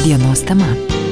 Dienos tema.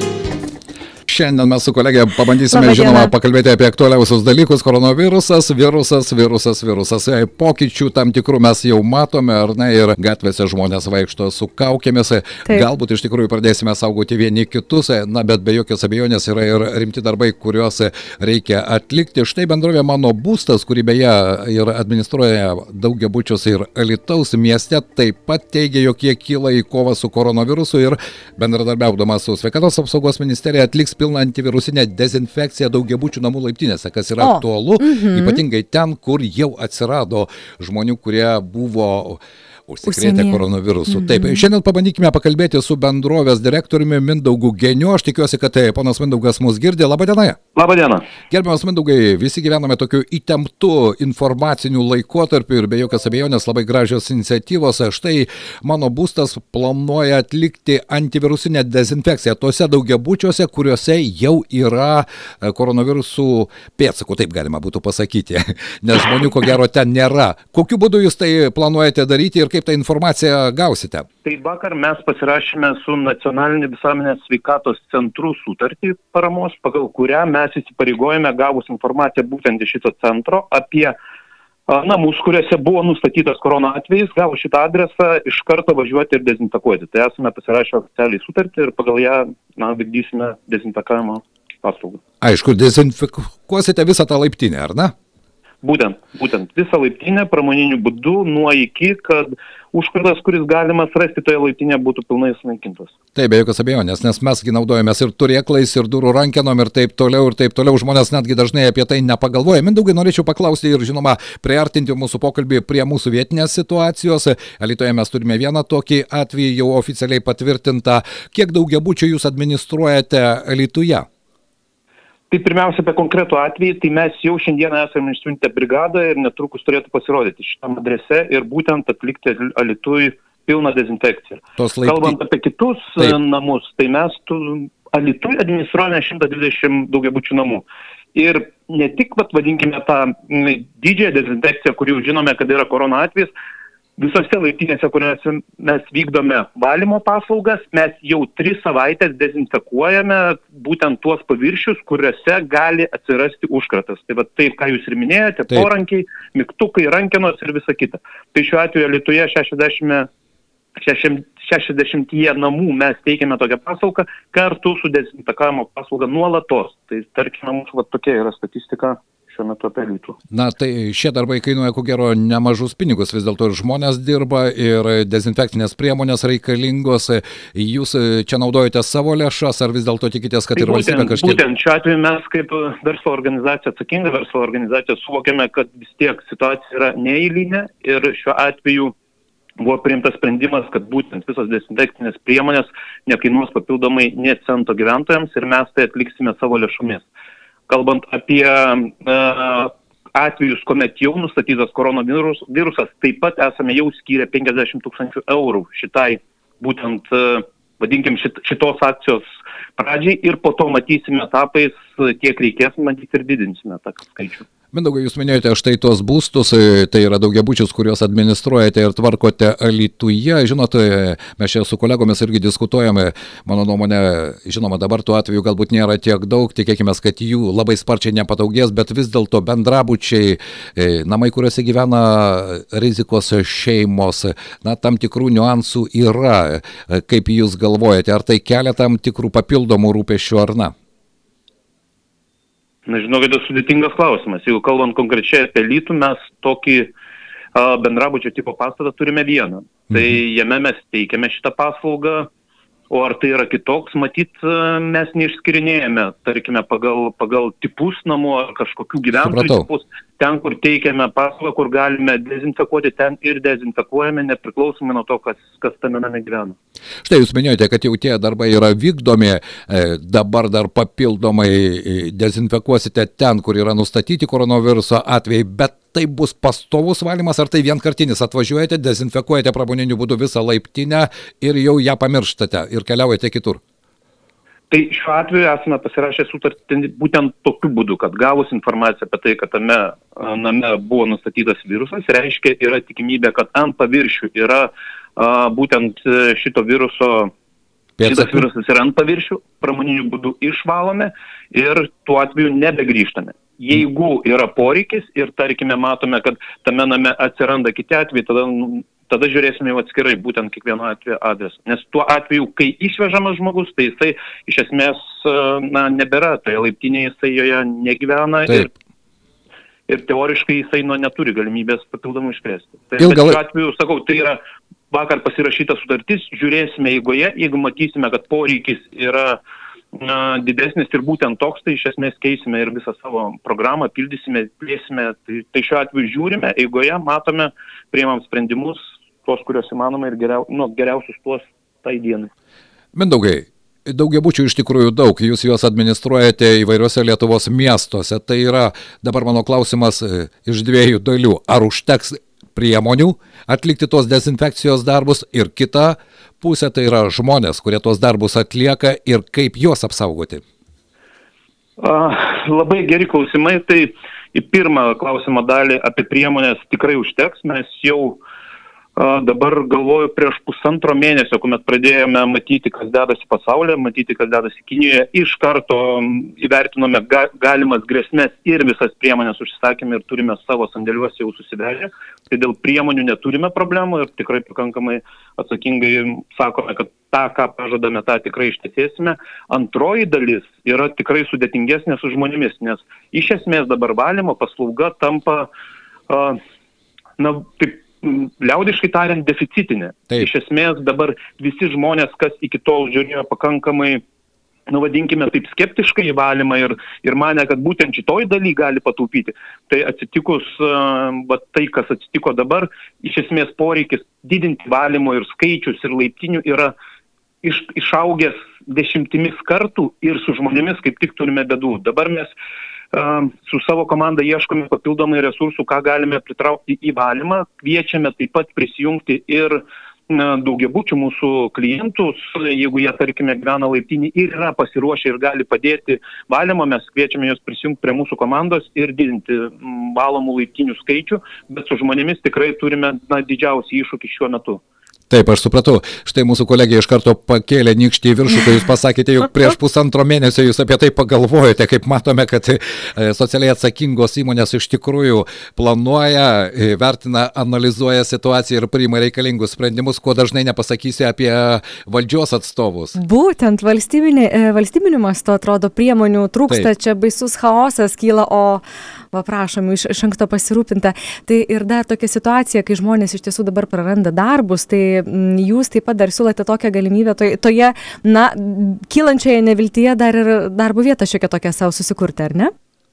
Šiandien mes su kolegė pabandysime, žinoma, pakalbėti apie aktualiausius dalykus. Koronavirusas, virusas. Pokyčių tam tikrų mes jau matome, ar ne, ir gatvėse žmonės vaikšto su kaukėmis. Taip. Galbūt iš tikrųjų pradėsime saugoti vieni kitus, bet be jokios abejonės yra ir rimti darbai, kuriuos reikia atlikti. Štai bendrovė Mano Būstas, kuri beje ir administruoja daugiabučius ir Alytaus mieste, taip pat teigia, jog jie kyla į kovą su koronavirusu ir bendradarbiaudama su Sveikatos apsaugos ministerija atliks pilną antivirusinę dezinfekciją daugiabučių namų laiptinėse, kas yra aktualu, ypatingai ten, kur jau atsirado žmonių, kurie buvo užsikrėtę koronavirusu. Taip, šiandien pabandykime pakalbėti su bendrovės direktoriumi Mindaugu Geniu. Aš tikiuosi, kad ponas Mindaugas mus girdi. Labą dieną. Labą dieną. Gerbiamas Mindaugai, visi gyvename tokiu įtemptu informaciniu laikotarpiu ir be jokios abejonės labai gražios iniciatyvos. Štai Mano Būstas planuoja atlikti antivirusinę dezinfekciją tose daugiabučiuose, kuriuose jau yra koronavirusų pėdsakų, taip galima būtų pasakyti, nes žmonių ko gero ten nėra. Kokiu būdu jūs tai planuojate daryti ir kaip tą informaciją gausite? Tai vakar mes pasirašėme su Nacionaliniu visuomenės sveikatos centru sutartį paramos, pagal kurią mes įsipareigojame gavus informaciją būtent iš šito centro apie namus, kuriuose buvo nustatytas korona atvejis, gavus šitą adresą iš karto važiuoti ir dezinfekuoti. Tai esame pasirašę oficialiai sutartį ir pagal ją vykdysime dezinfekavimo paslaugą. Aišku, dezinfekuosite visą tą laiptinę, ar ne? Būtent visą laiptinę pramoniniu būdu nuo iki, kad užkratas, kuris galimas rasti toje laiptinėje, būtų pilnai sunaikintas. Taip, be jokios abejonės, nes mesgi naudojamės ir turėklais, ir durų rankenom, ir taip toliau. Žmonės netgi dažnai apie tai nepagalvoja. Mindaugai, norėčiau paklausti ir, žinoma, priartinti mūsų pokalbį prie mūsų vietinės situacijos. Alytuje mes turime vieną tokį atvejį jau oficialiai patvirtintą. Kiek daugiabučių jūs administruojate Alytuje? Tai pirmiausia apie konkretų atvejį, tai mes jau šiandieną esame išsiuntę brigadą ir netrukus turėtų pasirodyti šitam adrese ir būtent atlikti Alytui pilną dezinfekciją. Kalbant apie kitus namus, tai mes Alytui administruojame 120 daugiabučių namų. Ir ne tik, vadinkime, tą didžiąją dezinfekciją, kur jau žinome, kad yra korona atvejis, visose laiptinėse, kuriuose mes vykdome valymo paslaugas, mes jau 3 savaitės dezinfekuojame būtent tuos paviršius, kuriuose gali atsirasti užkratas. Tai taip, ką jūs ir minėjote, porankiai, mygtukai, rankenos ir visa kita. Tai šiuo atveju Alytuje 60 namų mes teikiame tokią paslaugą kartu su dezinfekavimo paslauga nuolatos. Tai tarkime, mūsų tokia yra statistika šiuo metu apie Alytų. Na, tai šie darbai kainuoja, ko gero, nemažus pinigus, vis dėlto ir žmonės dirba, ir dezinfekcinės priemonės reikalingos. Jūs čia naudojate savo lėšas, ar vis dėlto tikitės, kad ir valstybė kažkiek? Būtent šiuo atveju mes kaip verslo organizacija, atsakinga verslo organizacija, suvokiame, kad vis tiek situacija yra neeilinė ir šiuo atveju buvo priimtas sprendimas, kad būtent visos dezinfekcinės priemonės nekainuos papildomai nė cento gyventojams ir mes tai atliksime savo lėšomis. Kalbant apie atvejus, kuomet jau nustatytas koronavirusas, taip pat esame jau skyrę 50 000 eurų šitai, būtent, vadinkim, šitos akcijos pradžiai ir po to matysime etapais, kiek reikės, matyti ir didinsime tą skaičių. Mindaugai, jūs minėjote štai tos būstus, tai yra daugiabučius, kuriuos administruojate ir tvarkote Alytuje. Žinot, mes čia su kolegomis irgi diskutuojame, mano nuomonė, žinoma, dabar tų atvejų galbūt nėra tiek daug, tikėkime, kad jų labai sparčiai nepadaugės, bet vis dėlto bendrabučiai, namai, kuriuose gyvena rizikos šeimos, na, tam tikrų niuansų yra. Kaip jūs galvojate, ar tai kelia tam tikrų papildomų rūpesčių ar ne? Na, žinau, kad tai sudėtingas klausimas. Jeigu kalbant konkrečiai apie Alytų, mes tokį bendrabučio tipo pastatą turime vieną. Tai jame mes teikiame šitą paslaugą, o ar tai yra kitoks, matyt, mes neišskirinėjame, tarkime, pagal tipus namų ar kažkokių gyventojų tipus. Ten, kur teikiame paslaugą, kur galime dezinfekuoti, ten ir dezinfekuojame, nepriklausomai nuo to, kas tame name gyvena. Štai jūs minėjote, kad jau tie darbai yra vykdomi, dabar dar papildomai dezinfekuosite ten, kur yra nustatyti koronaviruso atvejai, bet tai bus pastovus valymas, ar tai vienkartinis? Atvažiuojate, dezinfekuojate pramoniniu būdu visą laiptinę ir jau ją pamirštate ir keliaujate kitur? Tai šiuo atveju esame pasirašę sutartį būtent tokiu būdu, kad gavus informaciją apie tai, kad tame name buvo nustatytas virusas, reiškia yra tikimybė, kad ant paviršių yra būtent šito viruso Šitas virusas yra ant paviršių, pramoniniu būdu išvalome ir tuo atveju nebegrįžtame. Jeigu yra poreikis ir, tarkime, matome, kad tame name atsiranda kiti atvejai, tada žiūrėsime jau atskirai būtent kiekvieno atveju adresą. Nes tuo atveju, kai išvežamas žmogus, tai jisai iš esmės nebėra, tai laiptinėje jisai joje negyvena ir teoriškai jisai neturi galimybės papildomų iškrėsti. Bet šiuo atveju, sakau, tai yra vakar pasirašyta sutartis, žiūrėsime eigoje, jeigu matysime, kad poreikis yra didesnis ir būtent toks, tai iš esmės keisime ir visą savo programą, pildysime, plėsime, tai šiuo atveju žiūrime, eigoje matome, priimam sprendimus, tuos, kuriuos įmanoma ir geriausius tuos tai dienai. Mindaugai, daugiabučių iš tikrųjų daug, jūs juos administruojate įvairiuose Lietuvos miestuose, tai yra dabar mano klausimas iš dviejų dalių, ar užteks priemonių atlikti tos dezinfekcijos darbus ir kita pusė tai yra žmonės, kurie tos darbus atlieka ir kaip juos apsaugoti? Labai geri klausimai, tai į pirmą klausimo dalį apie priemonės tikrai užteks, mes jau dabar galvoju prieš pusantro mėnesio, kuomet pradėjome matyti, kas dedasi pasaulyje, matyti, kas dedasi Kinijoje, iš karto įvertinome galimas grėsmės ir visas priemonės užsisakėme ir turime savo sandėliuose jau susivežę. Tai dėl priemonių neturime problemų ir tikrai pakankamai atsakingai sakome, kad tą, ką pažadame, tą tikrai ištesėsime. Antroji dalis yra tikrai sudėtingesnė su žmonėmis, nes iš esmės dabar valymo paslauga tampa, taip, liaudiškai tariant, deficitinė. Taip. Iš esmės dabar visi žmonės, kas iki tol žiūrėjo pakankamai, vadinkime taip, skeptiškai į valymą ir mane, kad būtent šitoj daly gali pataupyti. Tai atsitikus, tai kas atsitiko dabar, iš esmės poreikis didinti valymo ir skaičius ir laiptinių yra išaugęs 10 kartų ir su žmonėmis kaip tik turime bėdų. Dabar mes su savo komanda ieškome papildomai resursų, ką galime pritraukti į valymą, kviečiame taip pat prisijungti ir daugiabučių mūsų klientus, jeigu jie, tarkime, gyvena laiptinį ir yra pasiruošę ir gali padėti valymo, mes kviečiame juos prisijungti prie mūsų komandos ir didinti valomų laiptinių skaičių, bet su žmonėmis tikrai turime didžiausią iššūkį šiuo metu. Taip, aš supratau. Štai mūsų kolegė iš karto pakėlė nykštį į viršų, kai jūs pasakėte, jog prieš pusantro mėnesio jūs apie tai pagalvojate, kaip matome, kad socialiai atsakingos įmonės iš tikrųjų planuoja, vertina, analizuoja situaciją ir priima reikalingus sprendimus, ko dažnai nepasakysi apie valdžios atstovus. Būtent valstybiniu mastu atrodo priemonių trūksta, taip. Čia baisus chaosas kyla, o prašom iš anksto pasirūpinta. Tai ir dar tokia situacija, kai žmonės iš tiesų dabar praranda darbus, tai jūs taip pat dar siūlote tokią galimybę toje, kylančioje neviltyje dar ir darbo vietą šiokią tokią savo susikurti, ar ne?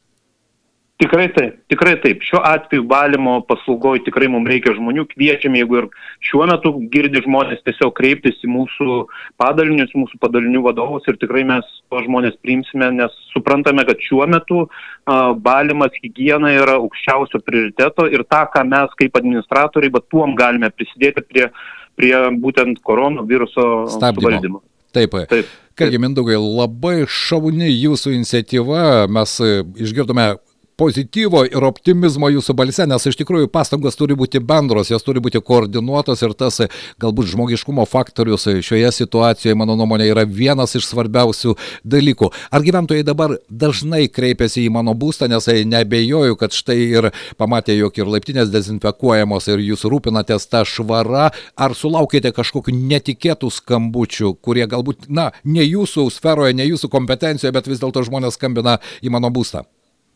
Tikrai taip. Šiuo atveju valymo paslaugoje tikrai mums reikia žmonių, kviečiame, jeigu ir šiuo metu girdi žmonės tiesiog kreiptis į mūsų padalinius, mūsų padalinių vadovus ir tikrai mes tos žmonės priimsime, nes suprantame, kad šiuo metu valymas, higiena yra aukščiausio prioriteto ir tą, ką mes kaip administratoriai, bet tuom galime prisidėti prie būtent koronaviruso suvaldymo. Taip. Kągi, Mindaugai, labai šauni jūsų iniciatyva, mes išgirdome pozityvo ir optimizmo jūsų balse, nes iš tikrųjų pastangos turi būti bendros, jos turi būti koordinuotos ir tas galbūt žmogiškumo faktorius šioje situacijoje, mano nuomonė, yra vienas iš svarbiausių dalykų. Ar gyventojai dabar dažnai kreipiasi į mano būstą, nes neabejoju, kad štai ir pamatė, jog ir laiptinės dezinfekuojamos ir jūs rūpinatės tą švarą, ar sulaukėte kažkokių netikėtų skambučių, kurie galbūt, ne jūsų sferoje, ne jūsų kompetencijoje, bet vis dėlto žmonės skambina į mano būstą?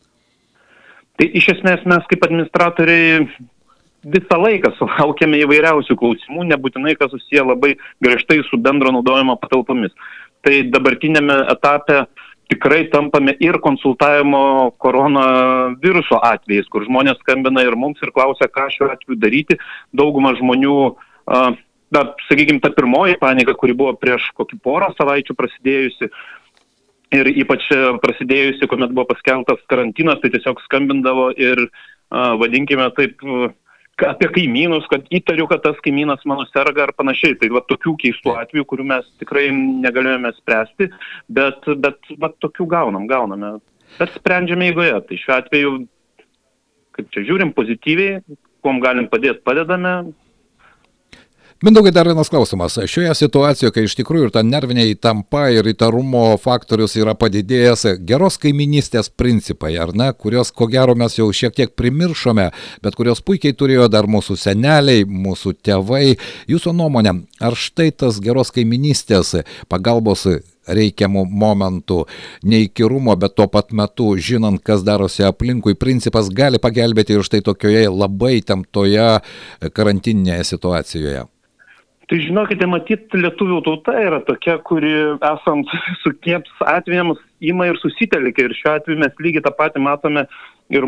Tai iš esmės mes kaip administratoriai visą laiką sulaukėme įvairiausių klausimų, nebūtinai kas susiję labai griežtai su bendro naudojimo patalpomis. Tai dabartinėme etape tikrai tampame ir konsultavimo koronaviruso atvejais, kur žmonės skambina ir mums ir klausia, ką šiuo atveju daryti. Dauguma žmonių, sakykime, ta pirmoji panika, kuri buvo prieš kokį porą savaičių prasidėjusi, ir ypač prasidėjusi, kuomet buvo paskelbtas karantinas, tai tiesiog skambindavo ir, vadinkime taip, apie kaimynus, kad įtariu, kad tas kaimynas mano serga ar panašiai. Tai tokių keistų atvejų, kurių mes tikrai negalėjome spręsti, bet tokių gauname. Bet sprendžiame eigoje. Tai šiuo atveju, kaip čia žiūrim pozityviai, kuom galim padėti, padedame. Mindaugai, dar vienas klausimas. Šioje situacijoje, kai iš tikrųjų ir ta nervinė įtampa ir įtarumo faktorius yra padidėjęs, geros kaiminystės principai, ar ne, kurios ko gero mes jau šiek tiek primiršome, bet kurios puikiai turėjo dar mūsų seneliai, mūsų tėvai. Jūsų nuomonė, ar štai tas geros kaiminystės pagalbos reikiamų momentų, neįkyrumo, bet tuo pat metu, žinant, kas darosi aplinkui, principas gali pagelbėti ir štai tokioje labai įtemptoje karantininėje situacijoje? Tai žinokite, matyt, lietuvių tauta yra tokia, kuri esant sukiems atvejams ima ir susitelkia. Ir šiuo atveju mes lygiai tą patį matome ir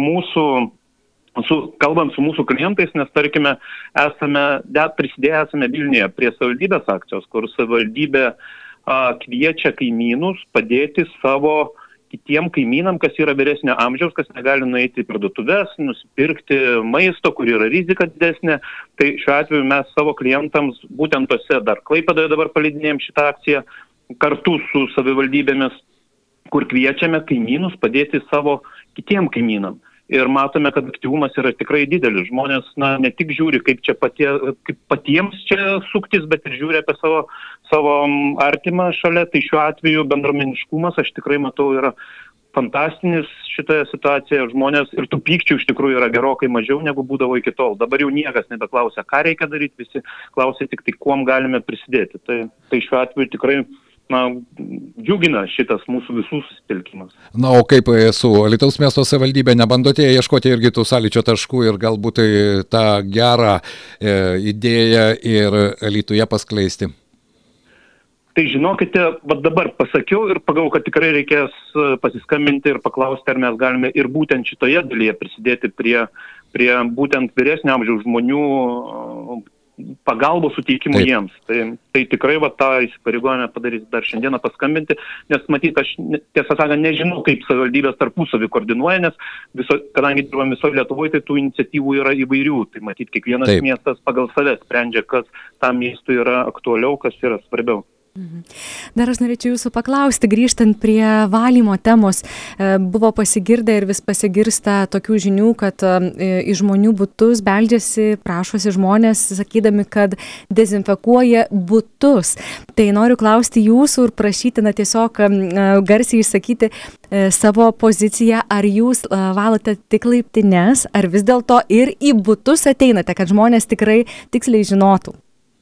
kalbant su mūsų klientais, nes tarkime, prisidėję Vilniuje prie savivaldybės akcijos, kur savivaldybė kviečia kaimynus padėti savo kitiem kaimynam, kas yra vyresnio amžiaus, kas negali nueiti į parduotuves, nusipirkti maisto, kur yra rizika didesnė. Tai šiuo atveju mes savo klientams būtent tose dar Klaipėdoje dabar paleidinėjom šitą akciją kartu su savivaldybėmis, kur kviečiame kaimynus padėti savo kitiem kaimynam. Ir matome, kad aktyvumas yra tikrai didelis. Žmonės ne tik žiūri, kaip patiems čia suktis, bet ir žiūri apie savo artimą šalia. Tai šiuo atveju bendruomeniškumas, aš tikrai matau, yra fantastinis šitoje situacijoje. Žmonės ir tų pykčių iš tikrųjų yra gerokai mažiau, negu būdavo iki tol. Dabar jau niekas nebeklausia, ką reikia daryti, visi klausia tik tai, kuom galime prisidėti. Tai šiuo atveju tikrai džiugina šitas mūsų visų susitelkimas. Na, o kaip su Alytaus miesto savivaldybė, nebandote ieškoti irgi tų sąlyčio taškų ir galbūt tą gerą idėją ir Alytuje paskleisti? Tai žinokite, dabar pasakiau ir pagalvojau, kad tikrai reikės pasiskambinti ir paklausti, ar mes galime ir būtent šitoje dalyje prisidėti prie būtent vyresnio amžiaus žmonių pagalbos suteikimo jiems. Tai tikrai tą įsipareigojame padaryti dar šiandieną, paskambinti, nes matyt, aš tiesą sakant nežinau, kaip savivaldybės tarpusavį koordinuoja, nes kadangi dirbam visoje Lietuvoje, tai tų iniciatyvų yra įvairių. Tai matyt, kiekvienas miestas pagal save sprendžia, kas tam miestui yra aktualiau, kas yra svarbiau. Dar aš norėčiau jūsų paklausti, grįžtant prie valymo temos, buvo pasigirdę ir vis pasigirsta tokių žinių, kad į žmonių butus beldžiasi, prašosi žmonės, sakydami, kad dezinfekuoja butus. Tai noriu klausti jūsų ir prašyti, tiesiog garsiai išsakyti savo poziciją, ar jūs valote tik laiptines, ar vis dėlto ir į butus ateinate, kad žmonės tikrai tiksliai žinotų.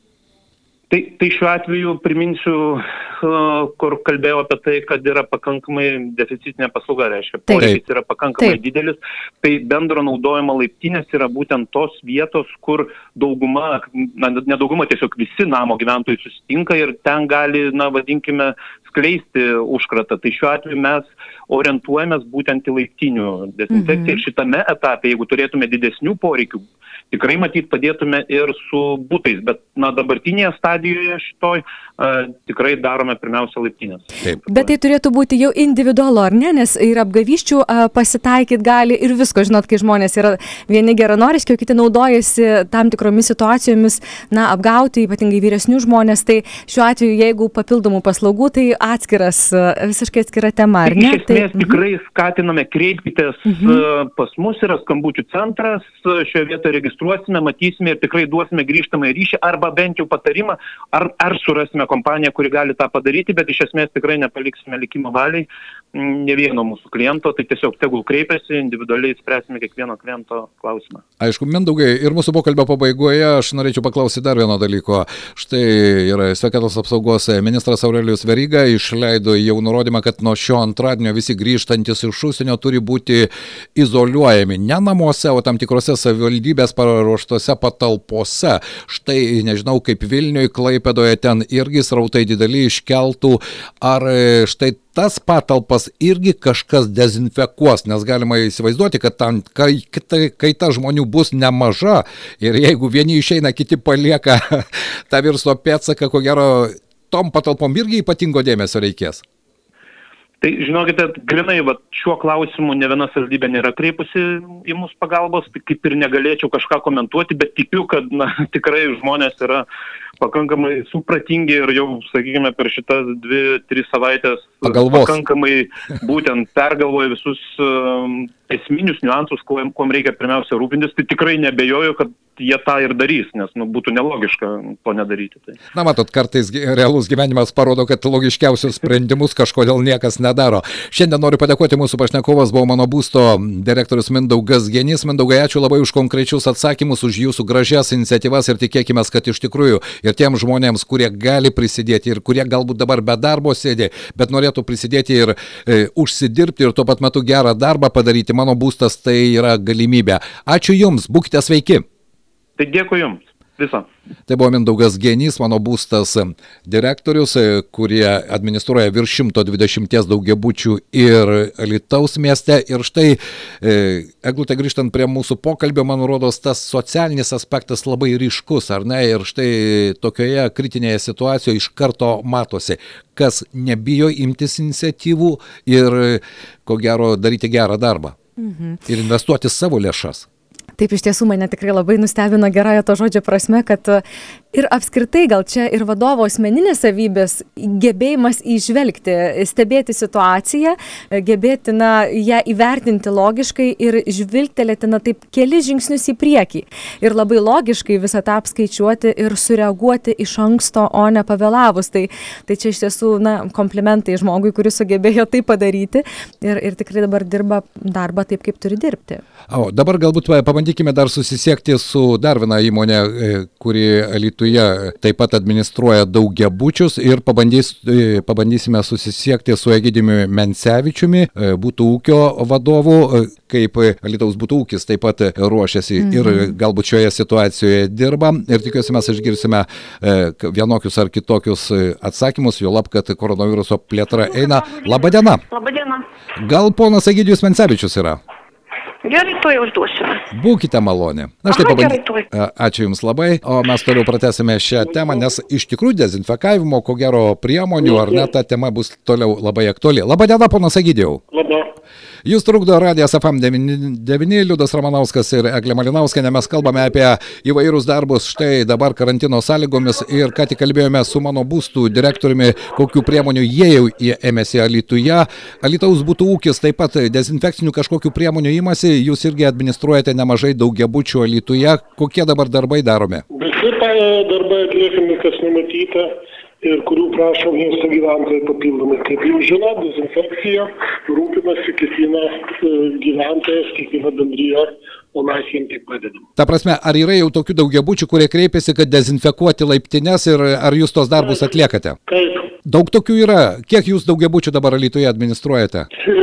Tai šiuo atveju priminsiu, kur kalbėjau apie tai, kad yra pakankamai deficitinė paslauga, reiškia, poreikis yra pakankamai didelis. Tai bendro naudojimo laiptinės yra būtent tos vietos, kur dauguma, nedauguma, tiesiog visi namo gyventojai susitinka ir ten gali, vadinkime, skleisti užkratą. Tai šiuo atveju mes orientuojamės būtent į laiptinių dezinfekciją. Ir šitame etape, jeigu turėtume didesnių poreikių, tikrai matyt padėtume ir su butais, bet dabartinėje stadijoje šitoj tikrai darome pirmiausia laiptinės. Bet tai turėtų būti jau individualu, ar ne? Nes ir apgavysčių pasitaikyt gali ir visko, žinot, kai žmonės yra vieni geranoriški, o kiti naudojasi tam tikromis situacijomis, apgauti, ypatingai vyresnių žmonės. Tai šiuo atveju, jeigu papildomų paslaugų, tai visiškai atskira tema, ar ne? Iš esmės tikrai skatiname, kreipkitės pas mus, yra skambučių centras, šioje vietoje registruosime, matysime ir tikrai duosime grįžtamą ryšį arba bent jau patarimą, ar surasime kompaniją, kuri gali tą padaryti, bet iš esmės tikrai nepaliksime likimo valiai ne vieno mūsų kliento, tai tiesiog tegul kreipiasi, individualiai spręsime kiekvieno kliento klausimą. Aišku, Mindaugai, ir mūsų pokalbio pabaigoje aš norėčiau paklausyti dar vieno dalyko. Štai yra sveikatos apsaugos ministras Aurelijus Veryga išleido jau nurodymą, kad nuo šio antradienio visi grįžtantis iš užsienio turi būti izoliuojami ne namuose, o tam tikrose savivaldybės paruoštose patalpose. Štai, nežinau, kaip Vilniuje, Klaipėdoje, ten irgi srautai dideli iškeltų, ar štai tas patalpas irgi kažkas dezinfekuos, nes galima įsivaizduoti, kad ten kaita žmonių bus nemaža ir jeigu vieni išeina, kiti palieka tą viruso pėdsaką, ko gero tom patalpom irgi ypatingo dėmesio reikės. Tai žinokite, grinai, šiuo klausimu ne viena savivaldybė nėra kreipusi į mūsų pagalbos, tai kaip ir negalėčiau kažką komentuoti, bet tikiu, kad tikrai žmonės yra pakankamai supratingi ir jau, sakykime, per šitas 2-3 savaitės pakankamai būtent pergalvoja visus esminius niuansus, kuom reikia pirmiausia rūpintis, tai tikrai nebejoju, kad jie tą ir darys, nes būtų nelogiška to nedaryti. Tai. Na, matot, kartais realus gyvenimas parodo, kad logiškiausius sprendimus kažkodėl niekas nedaro. Šiandien noriu padėkoti mūsų pašnekovas, buvo Mano būsto direktorius Mindaugas Genys. Mindaugai, ačiū labai už konkrečius atsakymus, už jūsų gražias iniciatyvas ir tikėkime, kad iš tikrųjų ir tiem žmonėms, kurie gali prisidėti ir kurie galbūt dabar be darbo sėdi, bet norėtų prisidėti ir užsidirbti ir tuo pat metu gerą darbą padaryti, Mano būstas tai yra galimybė. Ačiū Jums, būkite sveiki. Tai dėkui Jums. Visą. Tai buvo Mindaugas Genys, Mano būstas direktorius, kurie administruoja virš 120 daugiabučių ir Alytaus mieste. Ir štai, Eglute, grįžtant prie mūsų pokalbio, man rodos, tas socialinis aspektas labai ryškus, ar ne? Ir štai tokioje kritinėje situacijoje iš karto matosi, kas nebijo imtis iniciatyvų ir, ko gero, daryti gerą darbą. Ir investuoti savo lėšas. Taip, iš tiesų mane tikrai labai nustebino gerąją to žodžio prasme, kad ir apskritai gal čia ir vadovo asmeninės savybės, gebėjimas įžvelgti, stebėti situaciją, gebėti ją įvertinti logiškai ir žvilgtelėti taip keli žingsnius į priekį. Ir labai logiškai visą tą apskaičiuoti ir sureaguoti iš anksto, o ne pavėlavus. Tai čia iš tiesų komplimentai žmogui, kuris sugebėjo tai padaryti ir tikrai dabar dirba darbą taip, kaip turi dirbti. O dabar galbūt pabandykime dar susisiekti su dar viena įmonė, kuri Alytuje taip pat administruoja daugiabučius ir pabandysime susisiekti su Egidijumi Mencevičiumi, butų ūkio vadovu, kaip Alytaus butų ūkis taip pat ruošiasi ir galbūt šioje situacijoje dirba. Ir tikiuosi mes išgirsime vienokius ar kitokius atsakymus, juolab, kad koronaviruso plėtra eina. Labadiena. Labadiena. Gal ponas Egidijus Mencevičius yra? Gerai, to jau užduosiu. Būkite maloni. Ačiū Jums labai, o mes toliau pratęsime šią temą, nes iš tikrųjų dezinfekavimo, ko gero, priemonių, ar ne, ta tema bus toliau labai aktuali. Labadiena, ponas Egidijau. Labą. Jūs trukdo Radijas FM 99, Liudas Ramanauskas ir Eglė Malinauskienė. Mes kalbame apie įvairius darbus štai dabar karantino sąlygomis ir ką tik kalbėjome su Mano būstų direktoriumi, kokių priemonių jie jau ėmėsi Alytuje. Alytaus butų ūkis taip pat dezinfekcinių kažkokių priemonių imasi, jūs irgi administruojate nemažai daugiabučių Alytuje. Kokie dabar darbai daromi? Visi darbai atliekami, kas numatyta ir kurių prašo miesto gyventojai papildomai. Kaip jau žino, dezinfekcija rūpinasi kiekvienas gyventojas, kiekviena bendrija, o mes jiems tik padedam. Ta prasme, ar yra jau tokių daugiabučių, kurie kreipiasi, kad dezinfekuoti laiptines ir ar jūs tos darbus atliekate? Kaip? Daug tokių yra. Kiek jūs daugiabučių dabar Alytuje administruojate?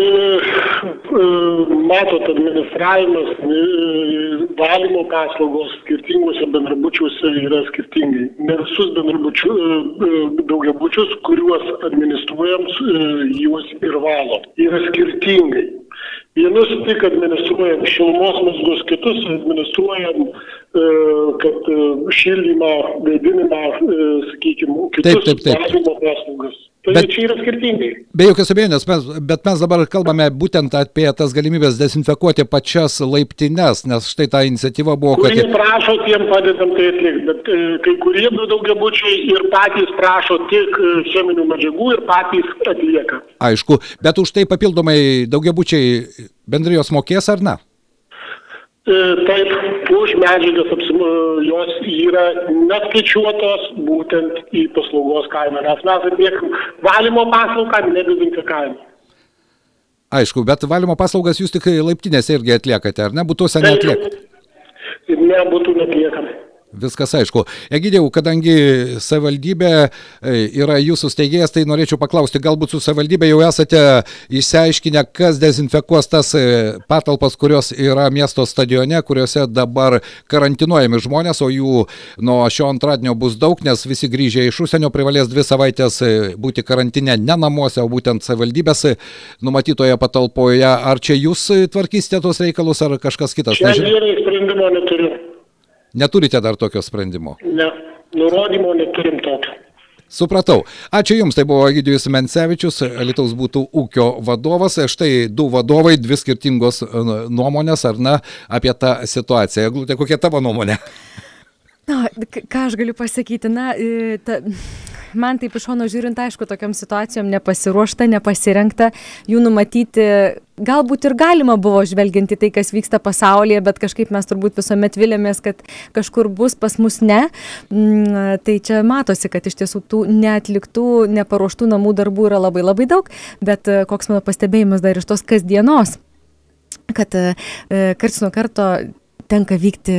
Matot, administravimas, valymo paslaugos skirtinguose bendrabučiuose yra skirtingai. Ne visus daugiabučius, kuriuos administruojam, juos ir valom. Yra skirtingai. Vienus tik administruojam šilumos mazgus, kitus administruojam kad šildymą, vėdinimą, sakykime, kitus valymo paslaugas. Tai čia yra skirtingai. Be jokios abejonės, bet mes dabar kalbame būtent apie tas galimybės dezinfekuoti pačias laiptines, nes štai ta iniciatyva buvo, kad... Kurie prašo, tiem padedam tai atlikti, bet kai kurie daugiabučiai ir patys prašo tik cheminių medžiagų ir patys atlieka. Aišku, bet už tai papildomai daugiabučiai bendrijos mokės ar ne? Taip, už medžiagas jos yra neskaičiuotos būtent į paslaugos kainą, nes mes atliekam valymo paslaugą, ne dezinfekavimą. Aišku, bet valymo paslaugas jūs tik laiptinėse irgi atliekate, ar ne? Butuose neatliekate? Ne, būtų neatliekame. Viskas aišku. Egidijau, kadangi savivaldybė yra jūsų steigėjas, tai norėčiau paklausti, galbūt su savivaldybė jau esate išsiaiškinę, kas dezinfekuos tas patalpas, kurios yra miesto stadione, kuriuose dabar karantinuojami žmonės, o jų nuo šio antradienio bus daug, nes visi grįžę iš užsienio privalės 2 savaitės būti karantine ne namuose, o būtent savivaldybės numatytoje patalpoje. Ar čia jūs tvarkysite tos reikalus, ar kažkas kitas? Čia dienai sprendimo neturiu. Neturite dar tokio sprendimo? Ne, nurodymo neturim tokio. Supratau. Ačiū Jums, tai buvo Egidijus Mencevičius, Alytaus butų ūkio vadovas. Štai du vadovai, dvi skirtingos nuomonės, ar ne, apie tą situaciją. Eglutė, kokia tavo nuomonė? Na, ką aš galiu pasakyti, man taip iš šono žiūrint, aišku, tokiam situacijom nepasiruošta, nepasirengta, jų numatyti galbūt ir galima buvo žvelgiant į tai, kas vyksta pasaulyje, bet kažkaip mes turbūt visuomet vilėmės, kad kažkur bus, pas mus ne. Tai čia matosi, kad iš tiesų tų neatliktų, neparuoštų namų darbų yra labai labai daug, bet koks mano pastebėjimas dar iš tos kasdienos, kad karts nuo karto tenka vykti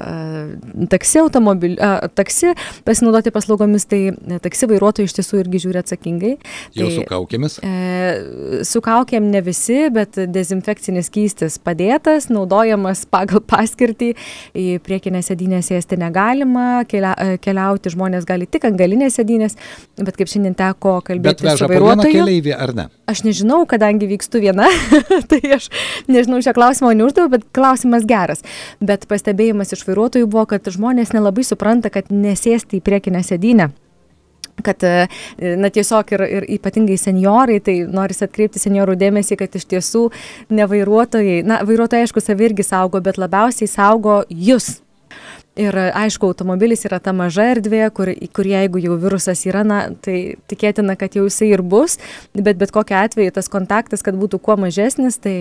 taksi, pasinaudoti paslaugomis, tai taksi vairuotojai iš tiesų irgi žiūri atsakingai. Jau su kaukėmis? Su kaukėm ne visi, bet dezinfekcinis skystis padėtas, naudojamas pagal paskirtį, į priekinę sėdynę sėsti negalima, keliauti žmonės gali tik ant galinės sėdynės, bet kaip šiandien teko kalbėti su vairuotoju. Bet veža po vieną keleivį, ar ne? Aš nežinau, kadangi vykstu viena, tai aš nežinau, šią klausimą neuždaviau, bet klausimas geras. Bet pastebėjimas iš vairuotojų buvo, kad žmonės nelabai supranta, kad nesėsti į priekinę sėdynę. Kad, tiesiog ir ypatingai senjorai, tai norisi atkreipti senjorų dėmesį, kad iš tiesų ne vairuotojai, vairuotojai aišku savi irgi saugo, bet labiausiai saugo jūs. Ir aišku, automobilis yra ta maža erdvė, kur jeigu jau virusas yra, tai tikėtina, kad jau jisai ir bus, bet kokiu atveju tas kontaktas, kad būtų kuo mažesnis, tai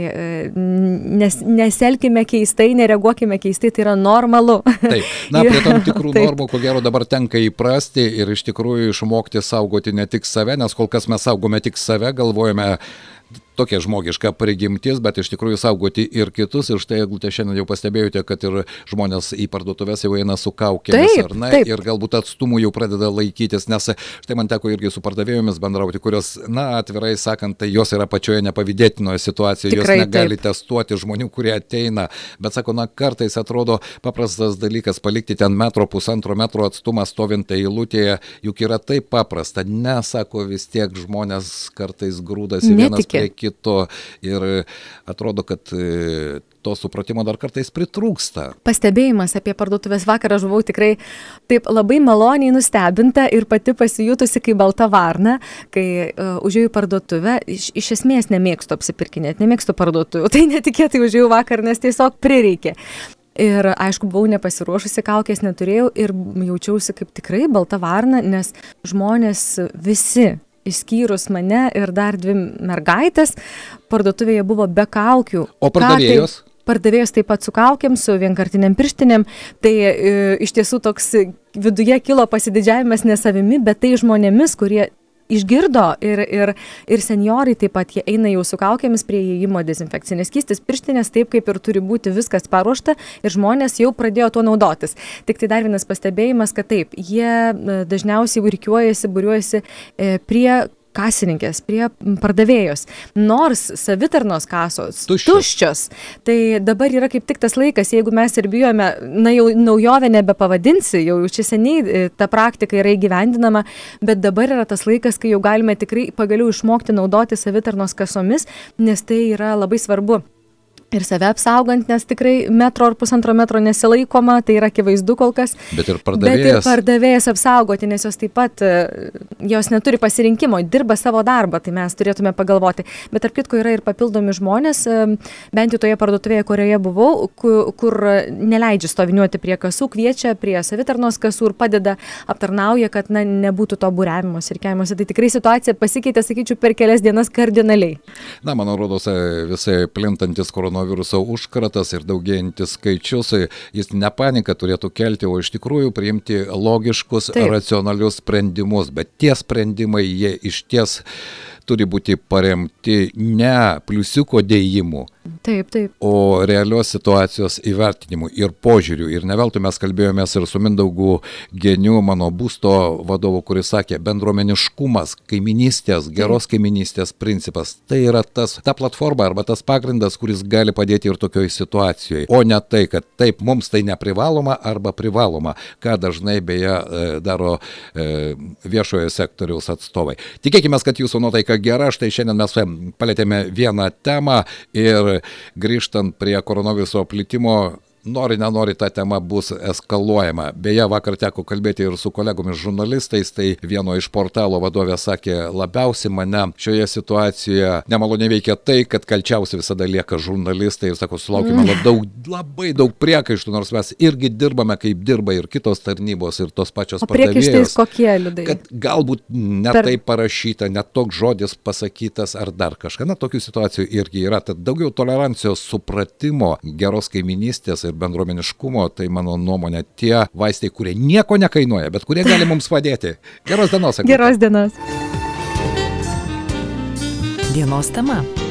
neselkime keistai, nereaguokime keistai, tai yra normalu. Taip, prie tam tikrų normų, ko gero dabar tenka įprasti ir iš tikrųjų išmokti saugoti ne tik save, nes kol kas mes saugome tik save, galvojame, tokia žmogiška prigimtis, bet iš tikrųjų saugoti ir kitus. Ir štai, Eglutė, šiandien jau pastebėjote, kad ir žmonės į parduotuvės jau eina su kaukėmis, ar ne? Ir galbūt atstumų jau pradeda laikytis, nes štai man teko irgi su pardavėjomis bendrauti, kurios, atvirai sakant, tai jos yra pačioje nepavydėtinoje situacijoje, jos negali testuoti žmonių, kurie ateina, bet sako, kartais atrodo paprastas dalykas palikti ten pusantro metro atstumą stovint eilutėje, juk yra taip paprasta, sako, vis tiek žmonės kartais grūdasi vienas prie kito ir atrodo, kad to supratimo dar kartais pritrūksta. Pastebėjimas apie parduotuvės vakarą, aš buvau tikrai taip labai maloniai nustebinta ir pati pasijutusi kaip balta varna, kai užėjau į parduotuvę, iš esmės nemėgstu apsipirkinėti, nemėgstu parduotuvių, tai netikėtai užėjau vakar, nes tiesiog prireikė. Ir aišku, buvau nepasiruošusi, kaukės neturėjau ir jaučiausi kaip tikrai balta varna, nes žmonės visi, išskyrus mane ir dar dvi mergaitės, parduotuvėje buvo be kaukių. O pardavėjos? Pardavėjos taip pat su kaukėm, su vienkartiniam pirštinėm. Tai iš tiesų toks viduje kilo pasididžiavimas ne savimi, bet tai žmonėmis, kurie išgirdo ir senjorai taip pat, jie eina jau su kaukėmis prie įėjimo, dezinfekcinės skystis, pirštinės, taip kaip ir turi būti viskas paruošta ir žmonės jau pradėjo tuo naudotis. Tik tai dar vienas pastebėjimas, kad taip, jie dažniausiai rikiuojasi, būriuojasi prie kasininkės, prie pardavėjos. Nors savitarnos kasos tuščios, tai dabar yra kaip tik tas laikas, jeigu mes ir bijome, jau naujovę nebepavadinsi, jau čia seniai ta praktika yra įgyvendinama, bet dabar yra tas laikas, kai jau galime tikrai pagaliau išmokti naudoti savitarnos kasomis, nes tai yra labai svarbu. Ir save apsaugant, nes tikrai metro ar pusantro metro nesilaikoma, tai yra akivaizdu kol kas. Bet ir pardavėjas apsaugoti, nes jos taip pat, jos neturi pasirinkimo, dirba savo darbą, tai mes turėtume pagalvoti. Bet tarp kitko yra ir papildomi žmonės, bent jau toje parduotuvėje, kurioje buvau, kur neleidžia stoviniuoti prie kasų, kviečia prie savitarnos kasų ir padeda, aptarnauja, kad nebūtų to būriavimo ir keimuose. Tai tikrai situacija pasikeitė, sakyčiau, per kelias dienas kardinaliai. Man rodos, visai plintantis koronaviruso užkratas ir daugėjantis skaičius, jis ne paniką turėtų kelti, o iš tikrųjų priimti logiškus, racionalius sprendimus, bet tie sprendimai, jie iš ties turi būti paremti ne pliusiuko dėjimu, o realios situacijos įvertinimu ir požiūriu. Ir ne veltui mes kalbėjomės ir su Mindaugu Geniu, mano būsto vadovu, kuris sakė, bendruomeniškumas, kaiminystės, geros kaiminystės principas, tai yra ta platforma arba tas pagrindas, kuris gali padėti ir tokioj situacijoje, o ne tai, kad taip, mums tai neprivaloma arba privaloma, ką dažnai beje daro viešojo sektoriaus atstovai. Tikėkime, kad jūsų nuotaika gera, štai šiandien mes palėtėme vieną temą ir grįžtant prie koronaviruso plitimo, nori, nenori, ta tema bus eskaluojama. Beje, vakar teko kalbėti ir su kolegomis žurnalistais, tai vieno iš portalo vadovė sakė, labiausiai mane šioje situacijoje nemaloniai veikia tai, kad kalčiausi visada lieka žurnalistai ir sako, sulaukime labai daug priekaištų, nors mes irgi dirbame, kaip dirba ir kitos tarnybos, ir tos pačios pardavėjos. Kokie, Liudai? Kad galbūt ne taip parašyta, ne toks žodis pasakytas ar dar kažką. Na, tokių situacijų irgi yra. Tad daugiau tolerancijos, supratimo, geros kaiminystės ir bendruomeniškumo, tai mano nuomonė tie vaistai, kurie nieko nekainuoja, bet kurie gali mums padėti. Geros dienos. Geros dienos. Dienos tema.